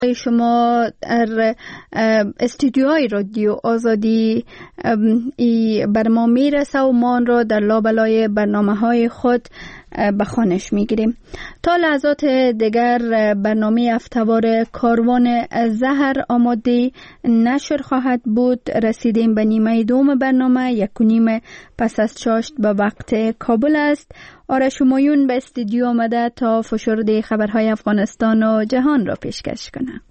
شما در استودیوهای رادیو آزادی ای برنامه میرسه و ما آن را در لابلای برنامه‌های خود به خوانش میگیریم. تا لحظات دیگر برنامه هفته‌وار کاروان زهر آماده نشر خواهد بود. رسیدیم به نیمه دوم برنامه، 1:30 پس از چاشت به وقت کابل است. آرش همایون به استودیو آمده تا فشرده خبرهای افغانستان و جهان را پیشکش کنه.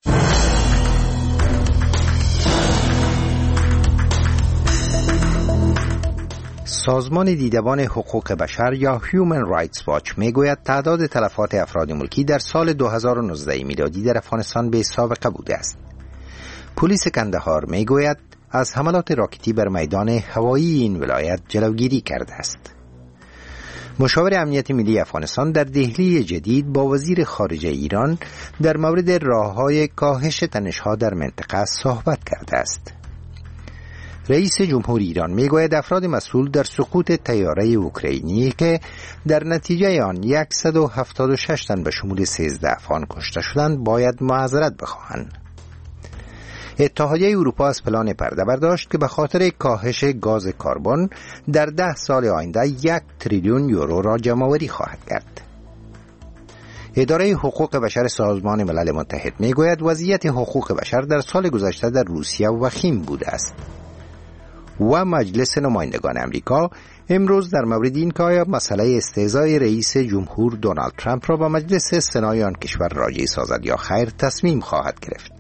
سازمان دیدبان حقوق بشر یا Human Rights Watch میگوید تعداد تلفات افراد ملکی در سال 2019 میلادی در افغانستان بی سابقه بوده است. پلیس کندهار میگوید از حملات راکتی بر میدان هوایی این ولایت جلوگیری کرده است. مشاور امنیت ملی افغانستان در دهلی جدید با وزیر خارجه ایران در مورد راه‌های کاهش تنش‌ها در منطقه صحبت کرده است. رئیس جمهور ایران میگوید افراد مسئول در سقوط طیاره اوکراینی که در نتیجه آن 176 تن به شمول 13 افغان کشته شدند باید معذرت بخواهند. اتحادیه اروپا از پلان پرده برداشت که به خاطر کاهش گاز کربن در 10 سال آینده 1 تریلیون یورو را جمع‌آوری خواهد کرد. اداره حقوق بشر سازمان ملل متحد میگوید وضعیت حقوق بشر در سال گذشته در روسیه وخیم بوده است. و مجلس نمایندگان امریکا امروز در مورد این که آیا مسئله استعزای رئیس جمهور دونالد ترامپ را به مجلس سنای آن کشور راجع سازد یا خیر تصمیم خواهد گرفت.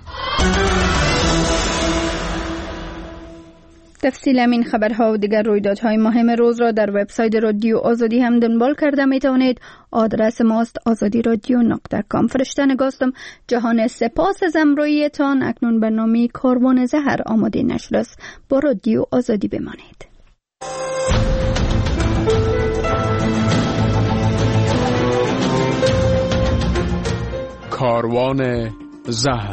تفصیل این خبرها و دیگر رویدادهای مهم روز را در وبسایت رادیو آزادی هم دنبال کرده می توانید. آدرس ماست azadiradyo.com. فرشته نگاستم. جهان سپاس از همراهیتان. اکنون برنامه کاروان زهر آماده نشده است. با رادیو آزادی بمانید. کاروان زهر.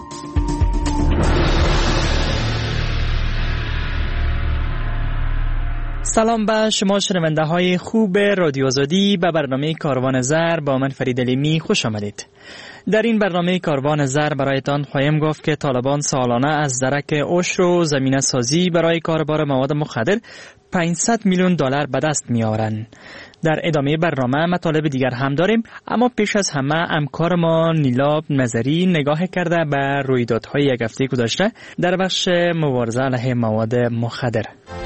سلام به شما شنونده های خوب رادیو آزادی. به برنامه کاروان زر با من فرید علیمی خوش آمدید. در این برنامه کاروان زر برایتان خواهیم گفت که طالبان سالانه از درک عشر و زمینه سازی برای کاربار مواد مخدر 500 میلیون دلار به دست می آورند. در ادامه برنامه مطالب دیگر هم داریم، اما پیش از همه همکار ما نیلا نظری نگاه کرده به رویدادهای یک هفته گذشته در بخش مبارزه علیه مواد مخدر.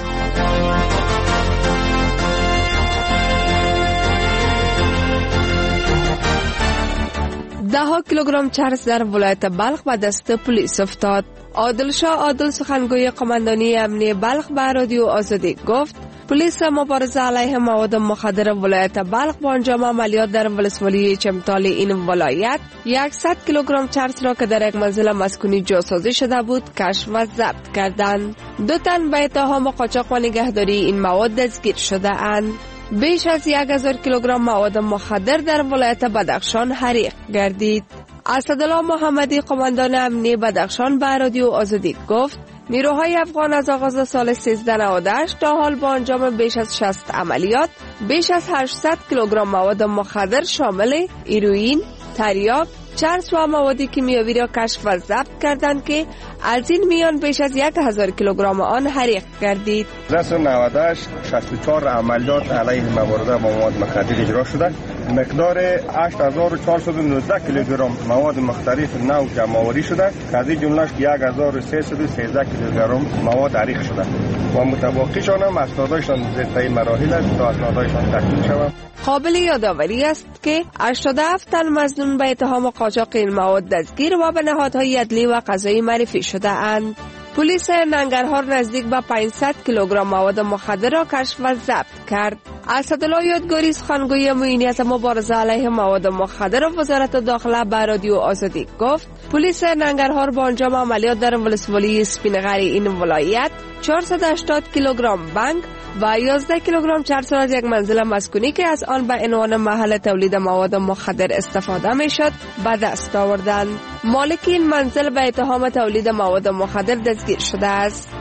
ده کیلوگرم چرس در ولایت بلخ به دست پلیس افتاد. عادلشاه عادل سخنگوی قماندانی امنیتی بلخ به رادیو آزادی گفت پلیس مبارزه علیه مواد مخدر ولایت بلخ با انجام عملیات در ولسوالی چمتال این ولایت 100 کیلوگرم چرس را که در یک منزل مسکونی جاسازی شده بود کشف و ضبط کردند. 2 تن به اتهام قاچاق و نگهداری این مواد دستگیر شده اند. بیش از 1000 کیلوگرم مواد مخدر در ولایت بدخشان حریق گردید. اسدالله محمدی قماندان امنیتی بدخشان به رادیو آزادی گفت نیروهای افغان از آغاز سال 1398 تا حال با انجام بیش از 60 عملیات بیش از 800 کیلوگرم مواد مخدر شامل هیروئین، تریاک، چرس و مواد کیمیاوی را کشف و ضبط کردند که از این میان بیش از 1000 کیلوگرم آن حریق گردید. در سال 98 64 عملیات علیه مبارزه با مواد مخدر اجرا شده. مقدار 8419 کیلوگرم مواد مختلف نو جمع‌آوری شده که از این جمله‌اش 1313 کیلوگرم مواد حریق شده و متبقیشان هم اسنادشان زیر مراحل است تا اسنادشان تکمیل شود. قابل یادآوری است که 87 تن مظنون به اتهام قاچاق این مواد دستگیر و به نهادهای عدلی و قضایی معرفی شده اند. پلیس ننگرهار نزدیک به 500 کیلوگرم مواد مخدر را کشف و ضبط کرد. اسدالله یادگاری سخنگوی معینیت مبارزه علیه مواد مخدر وزارت داخله به رادیو آزادی گفت پلیس ننگرهار با انجام عملیات در ولسوالی سپینغری این ولایت 480 کیلوگرم بنگ و 11 کیلوگرم چرس از یک منزل مسکونی که از آن به عنوان محل تولید مواد مخدر استفاده میشد به دست آوردند. مالک این منزل به اتهام تولید مواد مخدر دستگیر شده است.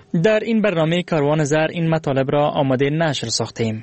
در این برنامه کاروان زر این مطالب را آماده نشر ساختیم.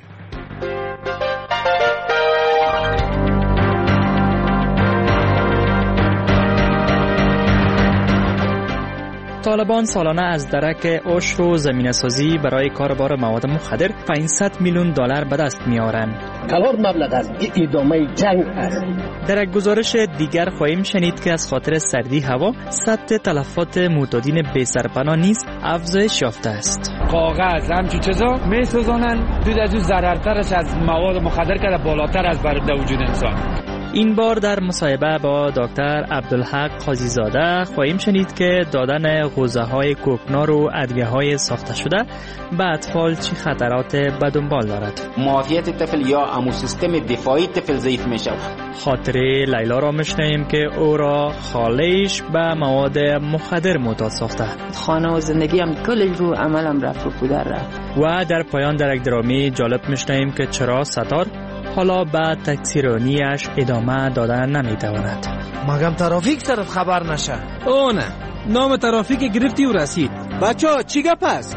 طالبان سالانه از درک عشر و زمینه‌سازی برای کاربار مواد مخدر 500 میلیون دلار به دست می‌آورند. کلان مبلغ است. ادامه جنگ است. در یک گزارش دیگر خواهیم شنید که از خاطر سردی هوا سطح تلفات معتادین بی سرپناه نیز افزایش یافته است. کاغذ همچین چیزا می‌سوزانند، دود از اون ضررترش از مواد مخدر که بالاتر از برده وجود انسان. این بار در مصاحبه با دکتر عبدالحق قاضیزاده خواهیم شنید که دادن غوزه‌های کوکنار و ادویه‌های ساخته شده به اطفال چه خطرات به دنبال دارد. معافیت طفل یا امو سیستم دفاعی طفل ضعیف میشه. خاطره لیلا را میشنویم که او را خاله‌اش به مواد مخدر معتاد ساخته. خانه و زندگی هم کل رو عملم رفت و پودر رفت. و در پایان در یک درامی جالب میشنویم که چرا ستار حالا به تکثیرانیش ادامه دادن نمیتواند. مگم ترافیک سرت خبر نشه؟ او نه، نام ترافیک گرفتی و رسید. بچه چی گپ است؟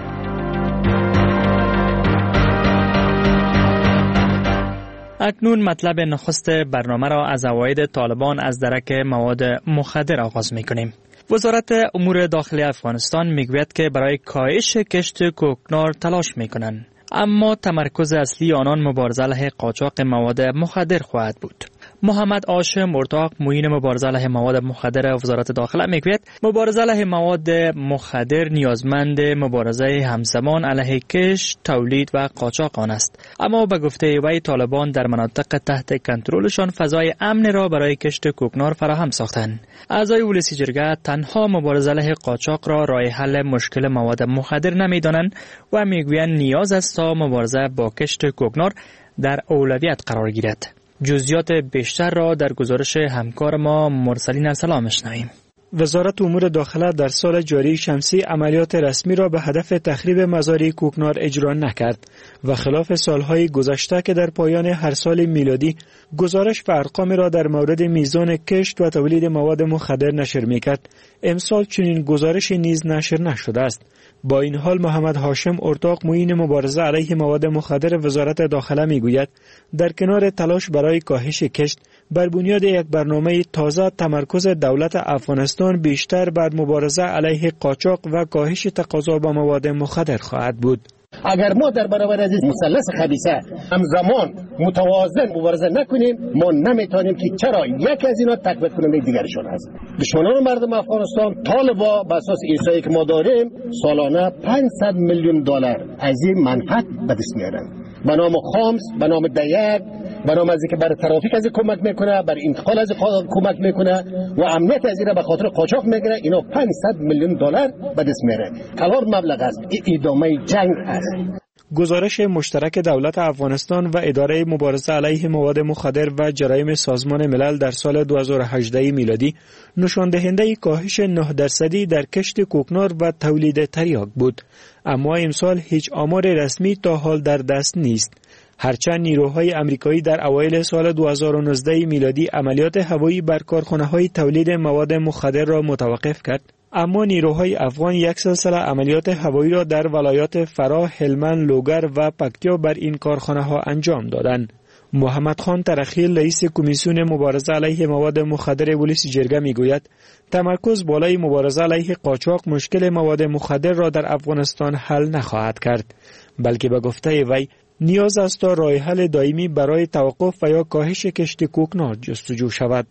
اکنون مطلب نخست برنامه را از عواید طالبان از درک مواد مخدر آغاز میکنیم. وزارت امور داخلی افغانستان میگوید که برای کاهش کشت کوکنار تلاش میکنند، اما تمرکز اصلی آنان مبارزه علیه قاچاق مواد مخدر خواهد بود. محمد هاشم ارتاق معین مبارزه علیه مواد مخدر وزارت داخله میگوید مبارزه علیه مواد مخدر نیازمند مبارزه همزمان علیه کشت، تولید و قاچاق آن است، اما به گفته وی طالبان در مناطق تحت کنترلشان فضای امن را برای کشت کوکنار فراهم ساختند. اعضای ولسی جرگه تنها مبارزه علیه قاچاق را راه حل مشکل مواد مخدر نمیدانند و میگویند نیاز است تا مبارزه با کشت کوکنار در اولویت قرار گیرد. جزئیات بیشتر را در گزارش همکار ما مرسلین سلام شنویم. وزارت امور داخله در سال جاری شمسی عملیات رسمی را به هدف تخریب مزارع کوکنار اجرا نکرد و خلاف سالهای گذشته که در پایان هر سال میلادی گزارش و ارقام را در مورد میزان کشت و تولید مواد مخدر نشر میکرد، امسال چنین گزارشی نیز نشر نشده است. با این حال محمد هاشم ارتاق معین مبارزه علیه مواد مخدر وزارت داخله میگوید در کنار تلاش برای کاهش کشت بر بنیاد یک برنامه تازه تمرکز دولت افغانستان بیشتر بر مبارزه علیه قاچاق و کاهش تقاضا به مواد مخدر خواهد بود. اگر ما در برابر از مثلث خبیثه همزمان متوازن مبارزه نکنیم، ما نمیتونیم که چرا یک از اینا تقویت کننده دیگرشون است. دشمنان مردم افغانستان طالبا به اساس احصایی که ما داریم سالانه 500 میلیون دلار از این منفعت به دست میارن، به نام خامس، به نام دیگ، به نام از اینکه برای ترافیک از کمک میکنه، برای انتقال از کمک میکنه و امنیت از این به خاطر قاچاق میگیره. اینا 500 میلیون دلار به دست میاره. کلان مبلغ است. ادامه جنگ است. گزارش مشترک دولت افغانستان و اداره مبارزه علیه مواد مخدر و جرایم سازمان ملل در سال 2018 میلادی نشان دهنده کاهش 9% در کشت کوکنار و تولید تریاک بود، اما امسال هیچ آمار رسمی تا حال در دست نیست. هرچند نیروهای امریکایی در اوایل سال 2019 میلادی عملیات هوایی بر کارخانه‌های تولید مواد مخدر را متوقف کرد، اما نیروهای افغان یک سلسله عملیات هوایی را در ولایات فراه، هلمند، لوگر و پکتیا بر این کارخانه‌ها انجام دادند. محمد خان ترخیل رئیس کمیسیون مبارزه علیه مواد مخدر ولسی جرگه میگوید تمرکز بالای مبارزه علیه قاچاق مشکل مواد مخدر را در افغانستان حل نخواهد کرد، بلکه به گفته وی نیاز است تا راه حل دائمی برای توقف و یا کاهش کشت کوکنار جستجو شود.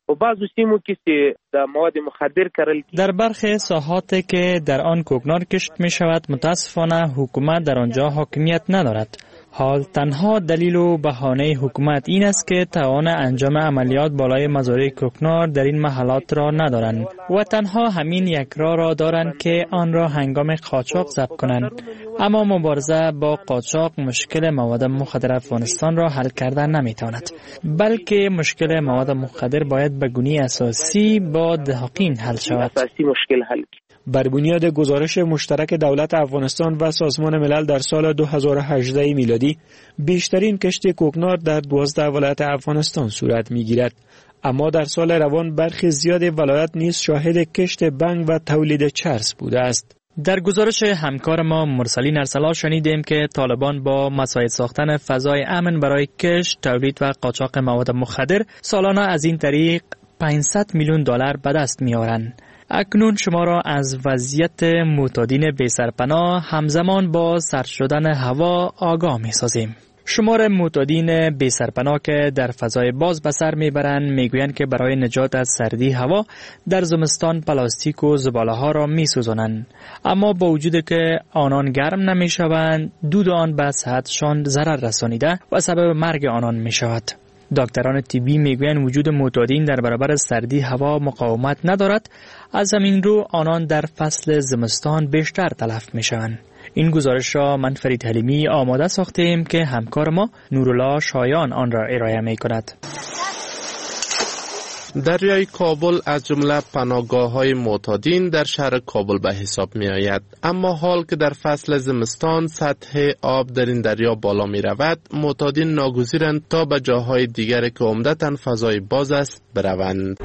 در برخی ساحات که در آن کوکنار کشت می شود متاسفانه حکومت در آنجا حاکمیت ندارد. حال تنها دلیل و بهانه حکومت این است که توان انجام عملیات بالای مزارع کوکنار در این محلات را ندارند و تنها همین یک راه را دارند که آن را هنگام قاچاق ضبط کنند. اما مبارزه با قاچاق مشکل مواد مخدر افغانستان را حل کردن نمیتواند، بلکه مشکل مواد مخدر باید به گونه اساسی با دهاقین حل شود. بر بنیاد گزارش مشترک دولت افغانستان و سازمان ملل در سال 2018 میلادی بیشترین کشت کوکنار در 12 ولایت افغانستان صورت میگیرد، اما در سال روان برخی زیاد ولایت نیز شاهد کشت بنگ و تولید چرس بوده است. در گزارش همکار ما مرسلین ارسلا شنیدیم که طالبان با مساعد ساختن فضای امن برای کشت، تولید و قاچاق مواد مخدر سالانه از این طریق 500 میلیون دلار به دست می‌آورند. اکنون شما را از وضعیت معتادین بی سرپناه همزمان با سرد شدن هوا آگاه می‌سازیم. شمار معتادین بی سرپناه که در فضای باز به سر میبرند میگویند که برای نجات از سردی هوا در زمستان پلاستیک و زباله ها را میسوزانند، اما با وجود که آنان گرم نمیشوند، دود آن به صحتشان ضرر رسانیده و سبب مرگ آنان میشود. دکتران طبی میگویند وجود معتادین در برابر سردی هوا مقاومت ندارد، از همین رو آنان در فصل زمستان بیشتر تلف میشوند. این گزارش را من فرید حلیمی آماده ساختیم که همکار ما نورالله شایان آن را ارائه می کند. دریای کابل از جمله پناهگاه‌های معتادین در شهر کابل به حساب می آید، اما حال که در فصل زمستان سطح آب در این دریا بالا می رود، معتادین ناگزیرند تا به جاهای دیگر که عمدتاً فضای باز است بروند.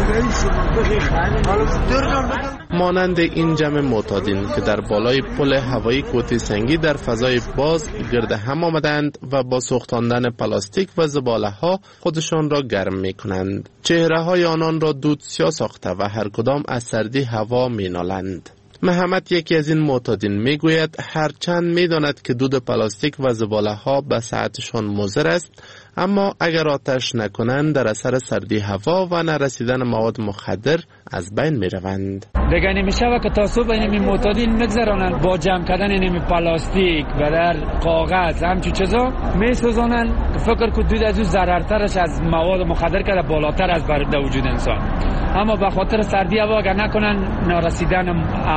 مانند این جمع معتادین که در بالای پل هوایی کوتی سنگی در فضای باز گرد هم آمدند و با سوختاندن پلاستیک و زباله ها خودشان را گرم می کنند. چهره های آنان را دود سیاه ساخته و هر کدام از سردی هوا می نالند. محمد یکی از این معتادین می گوید هرچند می داند که دود پلاستیک و زباله ها به صحتشان مضر است، اما اگر آتش نکنند در اثر سردی هوا و نرسیدن مواد مخدر از بین می روند. دیگه نمیشه که تا صبح اینمی معتادین میگذرانند با جمع کردن اینمی پلاستیک و در کاغذ همچون چیزا میسوزانند که فکر که دود از او ضررترش از مواد مخدر که بالاتر از بر وجود انسان، اما به خاطر سردی هوا اگر نکنن نرسیدن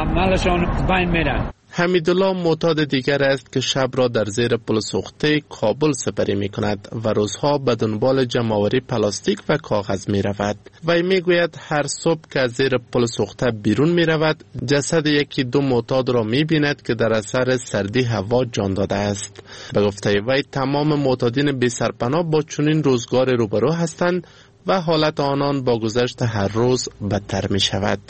عملشان بین میرن. حمیدالله معتاد دیگر است که شب را در زیر پل سوخته کابل سپری می کند و روزها به دنبال جمع‌آوری پلاستیک و کاغذ می رود. وی می گوید هر صبح که از زیر پل سوخته بیرون می رود، جسد یکی دو معتاد را می بیند که در اثر سردی هوا جان داده است. به گفته وی تمام معتادین بی سرپناه با چنین روزگار روبرو هستند و حالت آنان با گذشت هر روز بدتر می شود.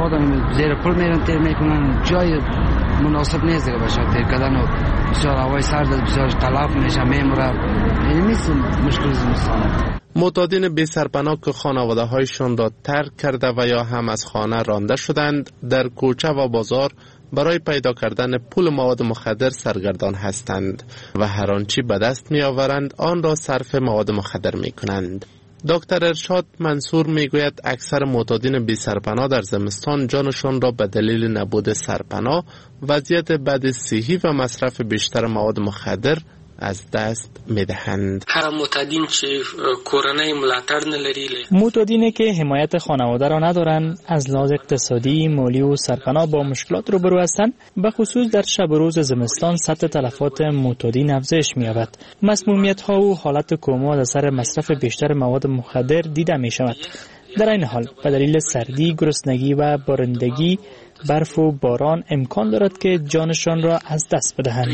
زیر پل میرن تیر میکنن، جای مناسب نیست که بشه تیر کردن و بسیار هوای سرد بسیار تلف میشه، میمره. این نیست مشکل زمستان. معتادین بی سرپناه که خانواده هایشان را ترک کرده و یا هم از خانه رانده شدند، در کوچه و بازار برای پیدا کردن پول مواد مخدر سرگردان هستند و هر آنچه به دست می آورند آن را صرف مواد مخدر می کنند. دکتر ارشاد منصور میگوید اکثر معتادین بی سرپناه در زمستان جانشان را به دلیل نبود سرپناه، وضعیت بد صحی و مصرف بیشتر مواد مخدر از دست میدهند. هر معتادین چې کورنۍ ملاتړ نه لري، معتادینی که حمایت خانواده را ندارند از لحاظ اقتصادی، مالی و سرپناه با مشکلات روبرو هستند. به خصوص در شب و روز زمستان سطح تلفات معتادین افزایش می‌یابد. مسمومیت‌ها و حالت کما از اثر مصرف بیشتر مواد مخدر دیده می‌شود. در این حال به دلیل سردی، گرسنگی و بارندگی، برف و باران امکان دارد که جانشان را از دست بدهند.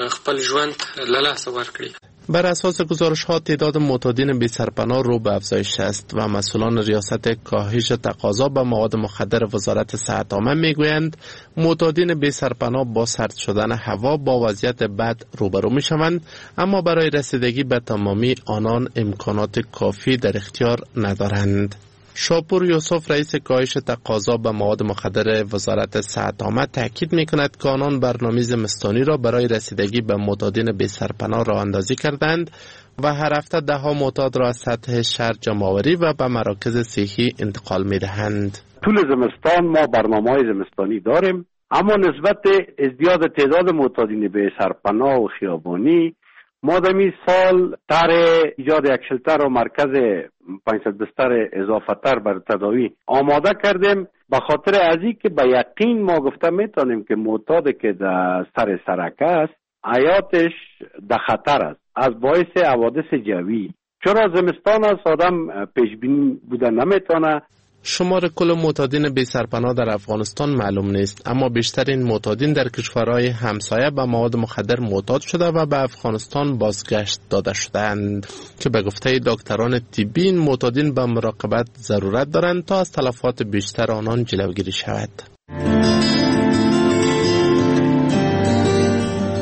بر اساس گزارش ها تعداد معتادین بی سرپناه رو به افزایش است و مسئولان ریاست کاهش تقاضا به مواد مخدر وزارت صحت عامه میگویند معتادین بی سرپناه با سرد شدن هوا با وضعیت بد روبرو می شوند، اما برای رسیدگی به تمامی آنان امکانات کافی در اختیار ندارند. شاپور یوسف رئیس کاهش تقاضا به مواد مخدر وزارت صحت عامه تاکید می‌کند که آنان برنامه زمستانی را برای رسیدگی به معتادین بی سرپناه راه اندازی کردند و هر هفته ده معتاد را از سطح شهر جمع‌آوری و به مراکز صحی انتقال می‌دهند. طول زمستان ما برنامه‌های زمستانی داریم، اما نسبت ازدیاد تعداد معتادین بی سرپناه و خیابانی ما دمی سال تر ایجاد یک شلتر و مرکز 500 بستر اضافه تر بر تداوی آماده کردیم، به خاطر ازی که به یقین ما گفته میتونیم که معتاد که در سر سرکه است حیاتش در خطر است از باعث حوادث جوی، چرا زمستان است آدم پیش بینی بوده نمیتونه. شمار کل معتادین بی سرپناه در افغانستان معلوم نیست، اما بیشتر این معتادین در کشورهای همسایه به مواد مخدر معتاد شده و به افغانستان بازگشت داده شدند که به گفته دکتران طبی این معتادین به مراقبت ضرورت دارند تا از تلفات بیشتر آنان جلوگیری شود.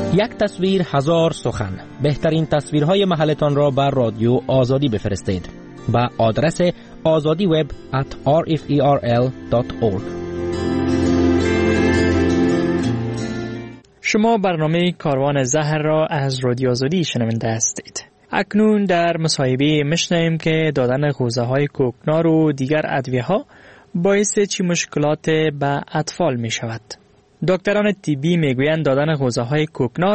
یک تصویر هزار سخن. بهترین تصویرهای محلتان را بر رادیو آزادی بفرستید به آدرس azadiweb@rferl.org. شما برنامه کاروان زهر را از رادیو آزادی شنونده هستید. اکنون در مصاحبه میشنویم که دادن غوزه‌های کوکنار و دیگر ادویه‌ها باعث چه مشکلات به اطفال می شود. دکتران طبی میگویند دادن غوزه‌های کوکنار،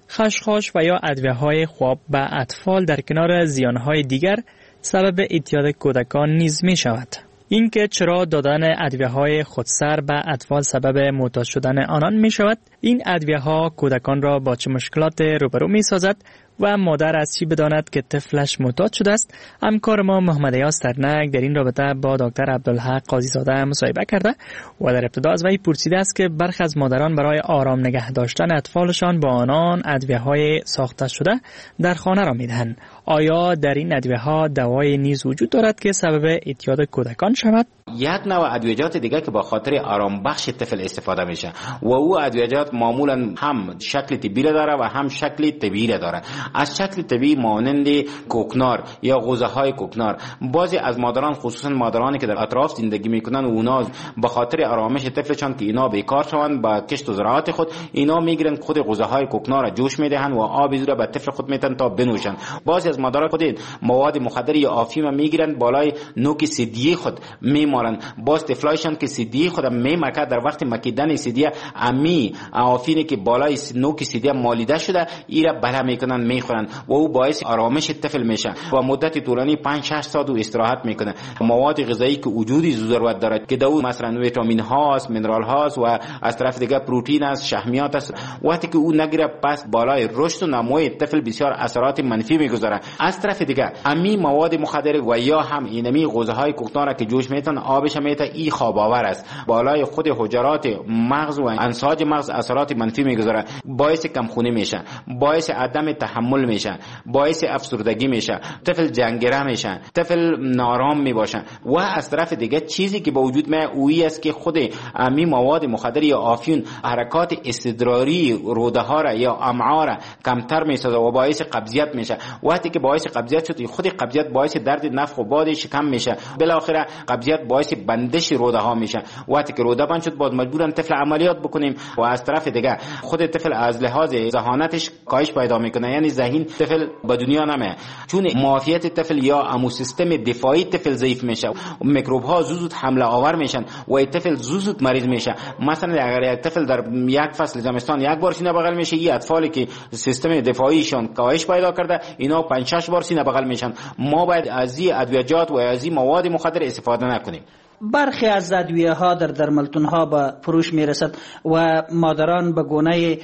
خشخاش و یا ادویه‌های خواب به اطفال در کنار زیانهای دیگر سبب اعتیاد کودکان نیز می شود. اینکه چرا دادن ادویه‌های خودسر به اطفال سبب معتاد شدن آنان می شود، این ادویه‌ها کودکان را با چه مشکلات روبرو می سازد و مادر از چی بداند که طفلش معتاد شده است. همکار ما محمد ایاز ترنک در این رابطه با دکتر عبدالحق قاضی زاده مصاحبه کرده و در ابتدا از وی پرسیده است که برخی از مادران برای آرام نگه داشتن اطفالشان با آنان ادویه‌های ساخته شده در خانه را می‌دهند. آیا در این ادویه‌ها دوای نیز وجود دارد که سبب اعتیاد کودکان شود؟ یک نوع ادویجات دیگه که با خاطر آرام بخش طفل استفاده میشه و او ادویجات معمولا هم شکل طبی داره و هم شکل طبیعی داره. از شکل طبیعی مانند کوکنار یا غوزه‌های کوکنار، بعضی از مادران خصوصا مادرانی که در اطراف زندگی میکنن و اونا به خاطر آرامش طفلشان که اینا بیکار شوند با کشت و زراعت خود، اینا میگیرن خود غوزه‌های کوکنار را جوش میدهن و آب زیر به طفل خود میتن تا بنوشن. بعضی از مادران خود مواد مخدر یا آفیم میگیرن بالای نوک سیدی خود میمارن. باز طفلایشان که سیدی خود میمکه در وقت مکیدن سیدی امی آفینی که بالای نوک سیدی مالیده شده ایرا بلا میکنن میخورن و او باعث آرامش طفل میشه و مدت طولانی 5-6 ساعت استراحت میکنه. مواد غذایی که وجودی ضرورت دارد که دو مثلا ویتامین هاست، مینرال هاست و از طرف دیگه پروتئین است، شحمیات است، وقتی که او نگیره پس بالای رشد و نمو طفل بسیار اثرات منفی میگذاره. از طرف دیگه امی مواد مخدر و یا هم اینمی غوزه‌های کوکنار که جوش میتن آبش میته ای خواب آور است، بالای خود حجرات مغز و انساج مغز اثرات منفی میگذاره، باعث کمخونی میشه، باعث عدم تحمل میشه، باعث افسردگی میشه، طفل جنگره میشه، طفل نارام میباشه. و از طرف دیگه چیزی که با وجود ما اویی است که خود امی مواد مخدر یا آفیون حرکات استدراری روده ها را یا امعا را کمتر میسازه و باعث قبضیت میشه. وقتی که باعث قبضیت شد خود قبضیت باعث درد نفخ و باد شکم میشه، بالاخره قبضیت باعث بندش روده ها میشه. وقتی که روده بند شد باز مجبورن طفل عملیات بکنیم و از طرف دیگه خود طفل از لحاظ ذهانتش کاهش پیدا میکنه، یعنی ذهین طفل به دنیا نمیاد، چون معافیت طفل یا امو سیستم دفاعی طفل ضعیف میشه، میکروب ها زود حمله آور میشن و طفل زود مریض میشه. مثلا اگر یک طفل در یک فصل زمستان یک بار سینه بغل میشه، این اطفالی که سیستم دفاعیشان کاهش پیدا کرده اینا 5-6 بار سینه بغل میشن. ما باید از این ادویجات و از این مواد مخدر استفاده نکنیم. برخی از ادویه ها در درملتون ها به فروش می رسد و مادران به گونه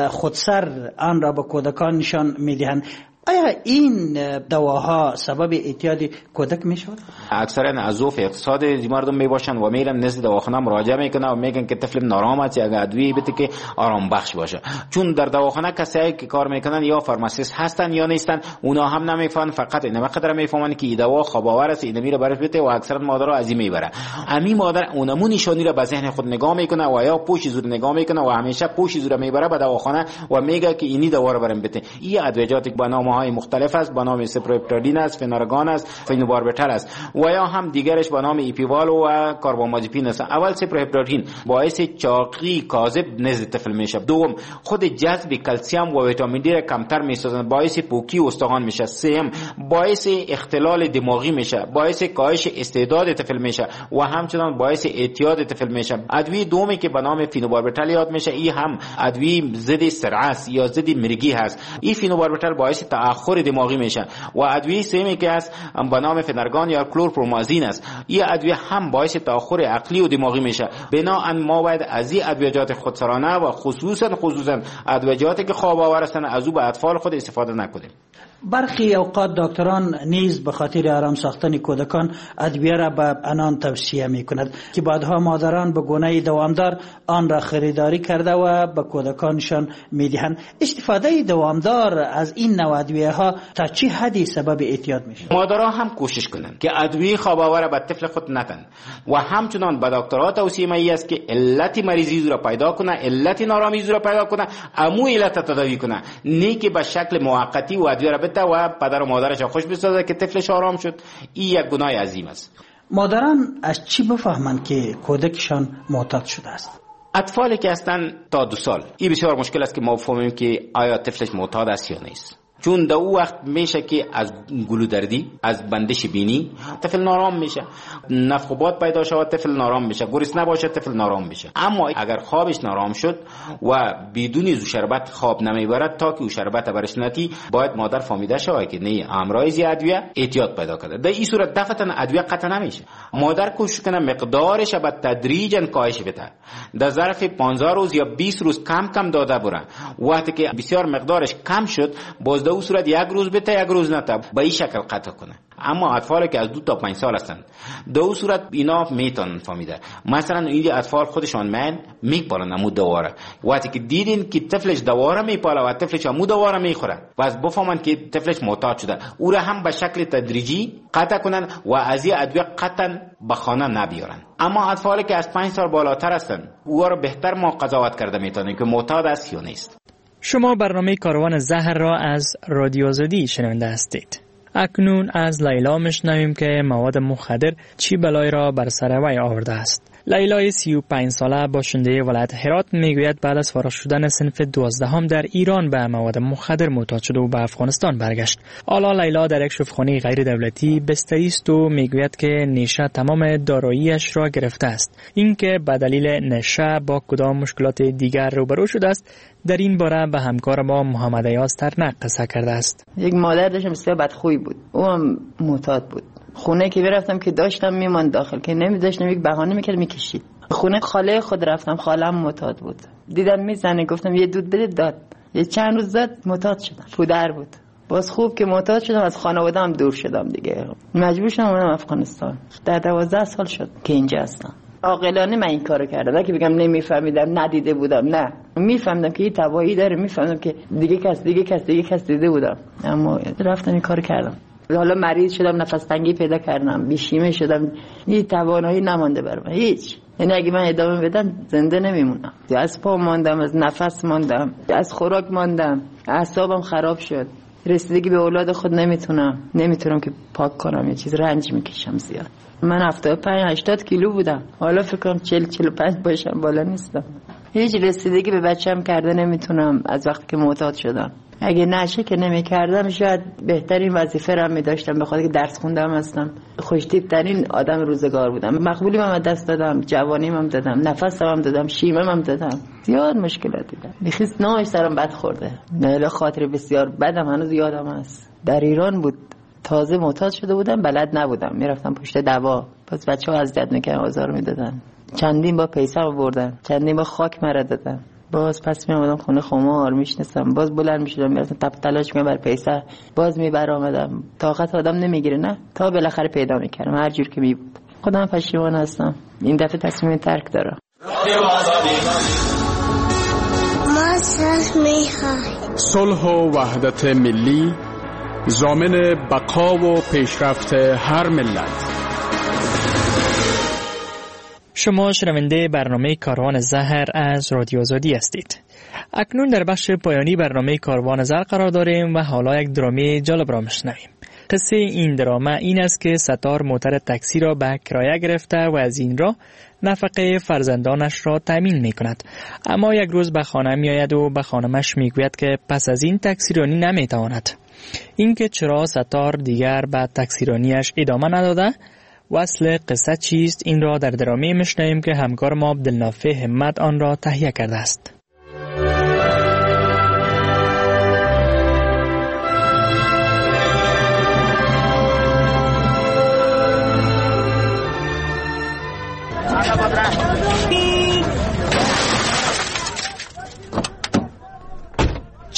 خودسر آن را به کودکانشان می دهند. آیا این دواها سبب اعتیاد کودک می شود؟ اکثرا از ظروف اقتصادی مردم می باشن و میرن نزد دواخانه مراجعه میکنن و میگن که طفل نارام است یا ادویه بده که آرام بخش باشه. چون در دواخانه کسایی که کار میکنن یا فارماسیست هستن یا نیستن، اونا هم نمیفهمن، فقط این مقدار میفهمن که این دوا خواب آور است، این میره برش بده و اکثرا مادرها از این میبره. امی مادر اونمو نشانی را به ذهن خود نگاه میکنه و یا پوش زور نگاه میکنه و همیشه پوش زور میبره به دواخانه و میگه که اینی دوا رو برام بده. این ادویجات با نامهای مختلف است، با نام سپروپرالین است، فنارگان است، فینوباربیتال است و یا هم دیگرش با نام ایپیوال و کاربامازپین است. اول سپروپرالین باعث چاقی کاذب نزد طفل میشه. دوم خود جذب کلسیم و ویتامین دی را کمتر میسازن، باعث پوکی استخوان میشه. سوم باعث اختلال دماغی میشه، باعث کاهش استعداد طفل میشه و همچنان باعث اعتیاد طفل میشه. ادویه دومی که به نام فینوباربیتال یاد میشه، این هم ادویه ضد سرعت یا ضد مرگی هست. این فینوباربیتال باعث تأخر دماغی میشه و ادویه سومی که است به نام فنارگان یا کلورپرومازین است. این ادویه هم باعث تأخر عقلی و دماغی میشه. بنابراین ما باید از این ادویجات خودسرانه و خصوصا ادویجاتی که خواب آور هستند از او به اطفال خود استفاده نکنیم. برخی اوقات دکتران نیز به خاطر آرام ساختن کودکان ادویه را به آنان توصیه می کند که بعدها مادران به گونه دوامدار آن را خریداری کرده و به کودکانشان می دهند. استفاده دوامدار از این نوع ادویه ها تا چه حدی سبب اعتیاد می شود؟ مادرها هم کوشش کنند که ادویه خواب آور به طفل خود ندن و همچنان به دکترها توصیه می است که علت مریضی را پیدا کنه، علت نارامی را پیدا کنه، امو علت تداوی کنه، نه که به شکل موقتی و ادویه را بده و پدر و مادرش خوش بسازه که طفلش آرام شد. این یک گناه عظیم است. مادران از چی بفهمند که کودکشان معتاد شده است؟ اطفالی که هستند تا 2 سال این بسیار مشکل است که ما بفهمیم که آیا طفلش معتاد است یا نیست، چون در او وقت میشه که از گلودردی، از بندش بینی طفل نارام میشه، نفخ و باد پیدا شود طفل نارام میشه، گرسنه باشه طفل نارام میشه. اما اگر خوابش نارام شد و بدون او شربت خواب نمیبرد تا که او شربت برش نتی، باید مادر فهمیده شود که نه امراض ادویه اعتیاد پیدا کرده. در این صورت دفعتا ادویه قطع نمیشه. مادر کوشش کنه مقدارش به تدریج کاهش بده، در ظرف 15 روز یا 20 روز کم کم داده بره. وقتی که بسیار مقدارش کم شد باز در صورت 1 روز بته 1 روز نته، به این شکل قطع کنه. اما اطفالی که از 2 تا 5 سال هستند در اون صورت اینا میتونن فهمیده. مثلا این اطفال خودشان میپالن امو دواره، وقتی که دیدین که طفلش دواره میپاله و طفلش امو دواره میخوره بس بفهمن که طفلش معتاد شده، او را هم به شکل تدریجی قطع کنن و از این ادویه قطعا به خانه نبیارن. اما اطفالی که از 5 سال بالاتر هستند او را بهتر ما قضاوت کرده میتونیم که معتاد است یا نیست. شما برنامه کاروان زهر را از رادیو آزادی شنونده هستید. اکنون از لیلا میشنویم که مواد مخدر چی بلای را بر سر وی آورده است. لیلای 35 ساله باشنده ولایت هرات میگوید بعد از فارغ شدن صنف 12 در ایران به مواد مخدر معتاد شده و به افغانستان برگشت. حالا لیلا در یک شوفخانه غیر دولتی بستری است و میگوید که نشه تمام داراییش را گرفته است. اینکه به دلیل نشه با کدام مشکلات دیگر روبرو شده است در این باره به همکار ما محمد ایاز ترنق قصه کرده است. یک مادر داشتم بسیار بدخوی بود، او هم معتاد بود. خونه که برفتم که داشتم میمان داخل، که نمیداشتم یک بهانه میکرد میکشید. خونه خاله خود رفتم، خالم معتاد بود، دیدم میزنه گفتم یه دود بده، داد. یه چند روز زد معتاد شدم، پودر بود. باز خوب که معتاد شدم از خانواده‌ام دور شدم دیگه، مجبور شدم اومدم افغانستان. در 12 سال شد که اینجا هستم. عاقلانه من این کارو کردم، نه که بگم نمیفهمیدم ندیده بودم، نه میفهمیدم که این تباهی داره، میفهمیدم که دیگه کس دیده بودم، اما رفتم این کارو کردم. حالا مریض شدم، نفس تنگی پیدا کردم، بیشیمه شدم، هیچ توانایی نمانده برام، هیچ. یعنی اگه من ادامه بدم زنده نمیمونم. از پا ماندم، از نفس ماندم، از خوراک ماندم، اعصابم خراب شد. رسیدگی به اولاد خود نمیتونم که پاک کنم، یه چیز رنج میکشم زیاد. من 75-80 کیلو بودم، حالا فکر کنم 40-45 باشم، بالا نیستم. هیچ رسیدگی به بچه‌م کرده نمیتونم از وقتی که معتاد شدم. اگه نشه که نمیکردم شاید بهترین وظیفه رو می‌داشتم، به خاطر که درس خوندم هستم. خوش‌تیپ ترین آدم روزگار بودم. مقبولی من دست دادم، جوانیم هم دادم، نفسم هم دادم، شیمم هم دادم. زیاد مشکلات دیدم. بخیس ناش سرم بد خورده. نه خاطر بسیار بدم هنوز یادم هست. در ایران بود. تازه معتاد شده بودم، بلد نبودم. میرفتم پشت دوا. پس بچه‌ها اذیت می‌کردن، آزار میدادن. چندین با پیسه آوردن، چندین با خاک مرا دادن. باز پس می آمدم خونه خمار میشنستم، باز بلند میشدم میرفتم تپ تلاش میکردم بر پیسه، باز میبرآمدم. طاقت آدم نمیگیره، نه تا بالاخره پیدا میکردم هر جور که می بود. خودم پشیمان هستم، این دفعه تصمیم ترک دارم. صلح و وحدت ملی ضامن بقا و پیشرفت هر ملت. شما شنونده برنامه کاروان زهر از رادیو آزادی هستید. اکنون در بخش پایانی برنامه کاروان زهر قرار داریم و حالا یک درامه جالب را میشنویم. قصه این درامه این است که ستار موتر تاکسی را به کرایه گرفته و از این راه نفقه فرزندانش را تامین می کند. اما یک روز به خانه می آید و به خانمش می گوید که پس از این تاکسیرانی نمی تواند. اینکه چرا ستار دیگر به تاکسیرانیش ادامه نداده و اصل قصه چیست، این را در درامه میشنویم که همکار ما عبدالنافع همت آن را تهیه کرده است.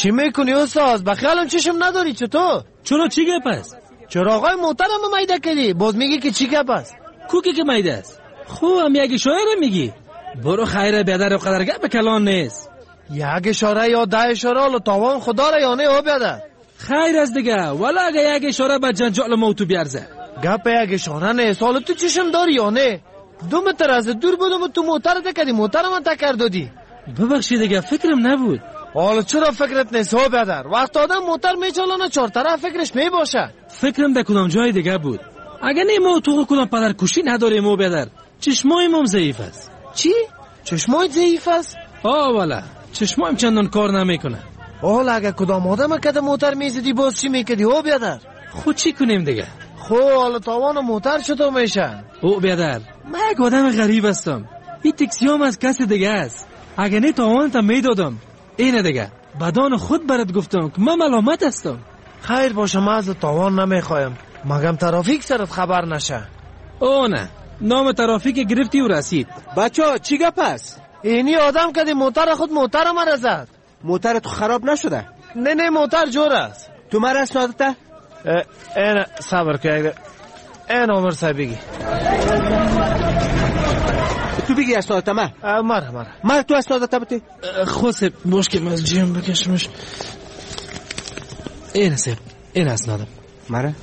چی میکنی استاد؟ بخیالم چشم نداری چطور؟ چرا چی گپ است؟ چراغای محترم میده کردی باز میگی که چی گپ است؟ کوکی که میده است. خو هم یک اشاره میگی. برو خیره بیادر و قدر گپ کلان نیست. یک اشاره یا 10 اشاره حالا تاوان خدا را یا نه او بیادر؟ خیر است دیگه. والا اگه یک اشاره به جنجال موتو بیارزه. گپ یک اشاره نیست. حالا تو چشم داری یا نه؟ 2 متر از دور بودم تو موتر تکردی موترم تکر دادی. ببخشید دیگه فکرم نبود. حالا چرا فکرت نیست ها بیادر؟ وقت آدم موتر میچلانه 4 طرف فکرش میباشه. فکرم در کدام جای دیگه بود. اگه نیمو تو کدام پدر کشی نداریم او بیادر. چشمایم هم ضعیف است. چی؟ چشمای ضعیف است؟ والا چشمایم چندان کار نمیکنه. حالا اگه کدام آدم کده موتر میزدی باز چی میکردی او بیادر؟ خود چی کنیم دیگه؟ حالا تاوان موتر چطور میشه؟ او بیادر من یک آدم غریب هستم. این تکسیام از کسی دیگه است. اگه نه تاوانت میدادم. اینه دیگه بدان خود برات گفتم که من ملامت هستم. خیر باشه من از تاوان نمیخوایم مگم ترافیک سرت خبر نشه. او نه نام ترافیک گرفتی و رسید. بچه چی گپ است؟ اینی آدم کدی موتر خود موتر مرا زد. موتر تو خراب نشده؟ نه موتر جور است. تو مرا اسنادته؟ این صبر که این عمر صاحب بگی. تو بگی اسنادته مره تو اسنادته بتی؟ خود سب باش که من جیم بکشمش. این سب این اسنادم مره.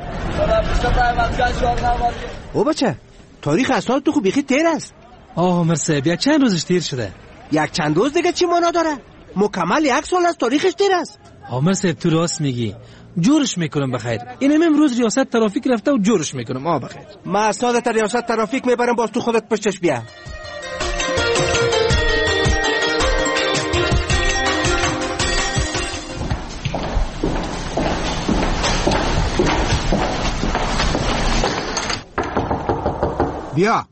او بچه تاریخ اسناد تو خوب بیخی تیر است. عمر صاحب یک چند روزش تیر شده. یک چند روز دیگه چی معنا داره؟ مکمل 1 سال از تاریخش تیر است. عمر صاحب تو راست میگی. جورش میکنم بخیر. اینم امروز ریاست ترافیک رفته و جورش میکنم. بخیر ما اسنادت ریاست ترافیک میبرم باز تو خودت پشتش بیا. بیا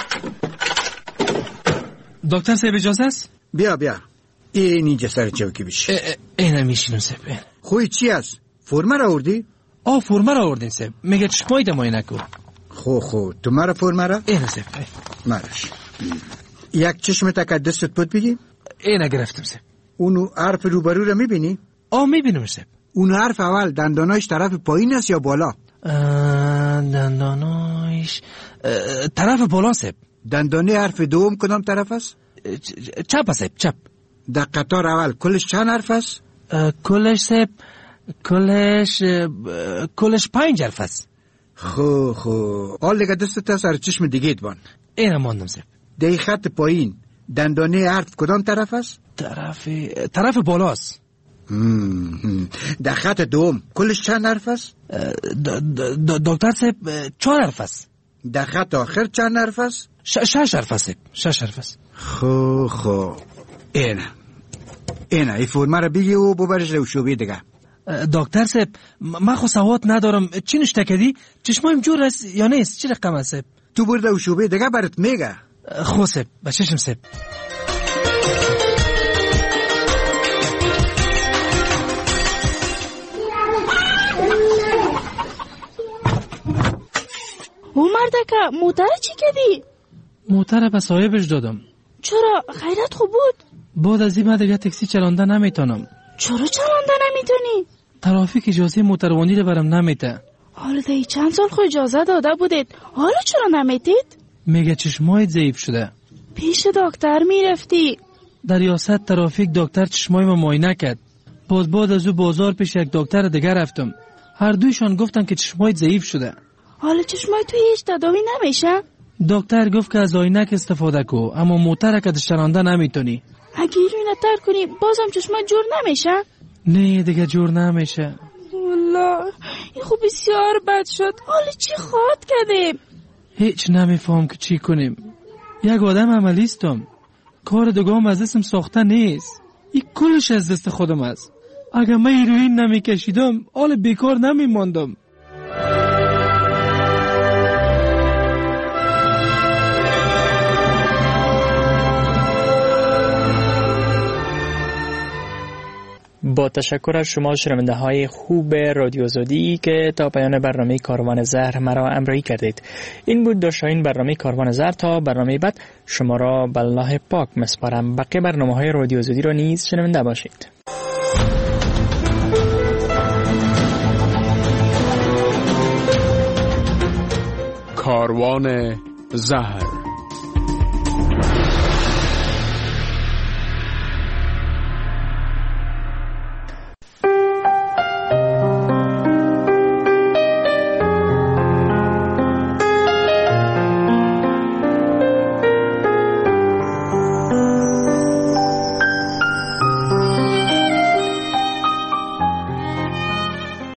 دکتر صاحب اجازه است؟ بیا اینجا سر چوکی بشی. اینم میشینم صاحب. خوی چی است؟ فرمه را آوردی؟ فرمه را آوردین صاحب. میگه چشمایت معاینه کن. خو تو مرا فرمه را؟ اینه صاحب. مرش یک چشم تک دستت بود بگی؟ اینه گرفتم صاحب. اونو حرف روبرو را میبینی؟ میبینم صاحب. اون حرف اول دندانایش طرف پایین است یا بالا؟ دندانایش طرف بالا صاحب. دندانه حرف دوم کدام طرف است؟ چپ صاحب چپ. در قطار اول کلش چند حرف است؟ کلش صاحب کلش 5 حرف است. خو حال دیگه دستت سر چشم دیگه بان. اینم ماندم صاحب. در خط پایین دندانه حرف کدام طرف است؟ طرف بالاست. در خط دوم کلش چند حرف است؟ دکتر صاحب 4 حرف است. در خط آخر چند حرف است؟ 6 حرف است. 6 حرف است. خو اینه ای فرمه را بگی و ببرش رو شوبی دیگه. دکتر صاحب من خو سواد ندارم. چی نشته کردی؟ چشمایم جور است یا نیست؟ چی رقم است صاحب؟ تو برده و شوبه دیگه برات میگه. خو صاحب بچشم صاحب. او مردکه موتر چی کردی؟ موتر به صاحبش دادم. چرا؟ خیرت خوب بود؟ بعد از این دیگه تاکسی چلانده نمیتونم. چرا چلانده نمیتونی؟ ترافیک اجازه موتروانی رو برم نمیته. حالا دی چند سال خود اجازه داده بودید، حالا چرا نمیتید؟ میگه چشمایت ضعیف شده. پیش دکتر میرفتی؟ در ریاست ترافیک دکتر چشمای ما معاینه کرد. بعد از او بازار پیش یک دکتر دیگه رفتم. هر دویشان گفتن که چشمایت ضعیف شده. حالا چشمای تو هیچ تداوی نمیشه؟ دکتر گفت که از آینک استفاده کو، اما موتر که چلانده نمیتونی. اگه اینو نتر کنی بازم چشمای جور نمیشه؟ نه دیگه جور نمیشه. والله این خوب بسیار بد شد. حالا چی خواهد کردیم؟ هیچ نمیفهم که چی کنیم. یک آدم عملیستم. کار دگام از دستم ساخته نیست. این کلش از دست خودم است. اگه من هیروئین نمیکشیدم حال بیکار نمیماندم. با تشکر از شما شنونده های خوب رادیو آزادی که تا پایان برنامه کاروان زهر مرا همراهی کردید. این بود داشتین برنامه کاروان زهر. تا برنامه بعد شما را به الله پاک مسپارم. بقیه برنامه های رادیو آزادی را نیز شنونده باشید. کاروان زهر.